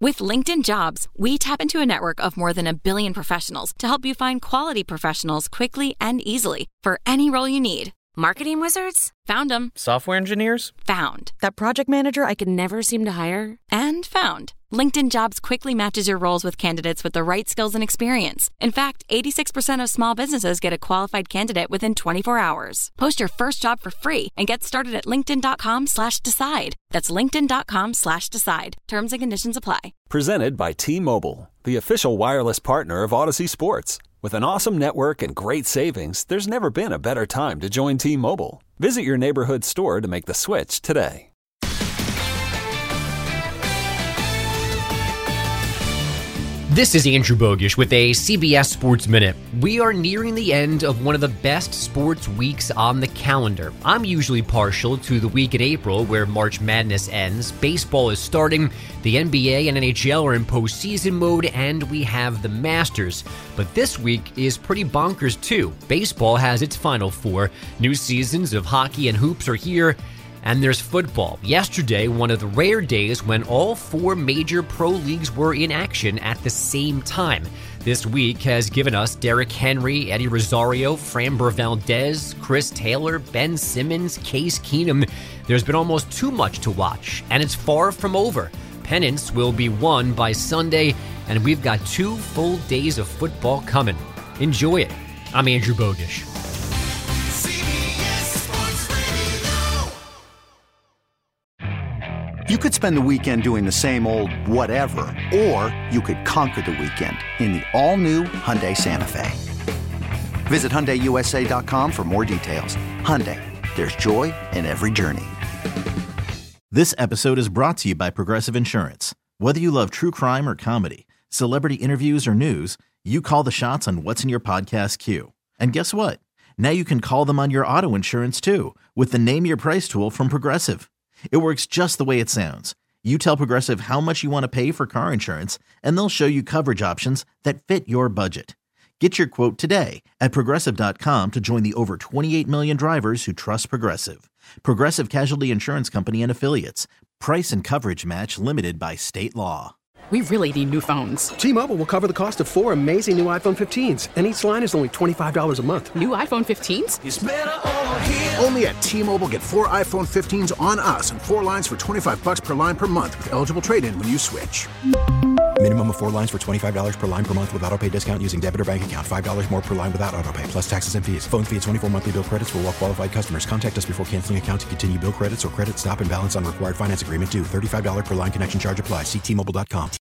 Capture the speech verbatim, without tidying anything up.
With LinkedIn Jobs, we tap into a network of more than a billion professionals to help you find quality professionals quickly and easily for any role you need. Marketing wizards? Found them. Software engineers? Found. That project manager I could never seem to hire? And found. LinkedIn Jobs quickly matches your roles with candidates with the right skills and experience. In fact, eighty-six percent of small businesses get a qualified candidate within twenty-four hours. Post your first job for free and get started at linkedin.com slash decide. That's linkedin.com slash decide. Terms and conditions apply. Presented by T-Mobile, the official wireless partner of Odyssey Sports. With an awesome network and great savings, there's never been a better time to join T-Mobile. Visit your neighborhood store to make the switch today. This is Andrew Bogish with a C B S Sports Minute. We are nearing the end of one of the best sports weeks on the calendar. I'm usually partial to the week in April where March Madness ends. Baseball is starting, the N B A and N H L are in postseason mode, and we have the Masters. But this week is pretty bonkers too. Baseball has its Final Four. New seasons of hockey and hoops are here. And there's football. Yesterday, one of the rare days when all four major pro leagues were in action at the same time. This week has given us Derrick Henry, Eddie Rosario, Framber Valdez, Chris Taylor, Ben Simmons, Case Keenum. There's been almost too much to watch, and it's far from over. Pennants will be won by Sunday, and we've got two full days of football coming. Enjoy it. I'm Andrew Bogish. You could spend the weekend doing the same old whatever, or you could conquer the weekend in the all-new Hyundai Santa Fe. Visit Hyundai U S A dot com for more details. Hyundai, there's joy in every journey. This episode is brought to you by Progressive Insurance. Whether you love true crime or comedy, celebrity interviews or news, you call the shots on what's in your podcast queue. And guess what? Now you can call them on your auto insurance too with the Name Your Price tool from Progressive. It works just the way it sounds. You tell Progressive how much you want to pay for car insurance, and they'll show you coverage options that fit your budget. Get your quote today at Progressive dot com to join the over twenty-eight million drivers who trust Progressive. Progressive Casualty Insurance Company and Affiliates. Price and coverage match limited by state law. We really need new phones. T-Mobile will cover the cost of four amazing new iPhone fifteens, and each line is only twenty-five dollars a month. New iPhone fifteens? It's better over here. Only at T-Mobile, get four iPhone fifteens on us and four lines for twenty-five bucks per line per month with eligible trade-in when you switch. Minimum of four lines for twenty-five dollars per line per month with auto pay discount using debit or bank account. five dollars more per line without auto pay, plus taxes and fees. Phone fee at twenty-four monthly bill credits for well-qualified customers. Contact us before canceling account to continue bill credits or credit stop and balance on required finance agreement due. thirty-five dollars per line connection charge applies. See T Mobile dot com.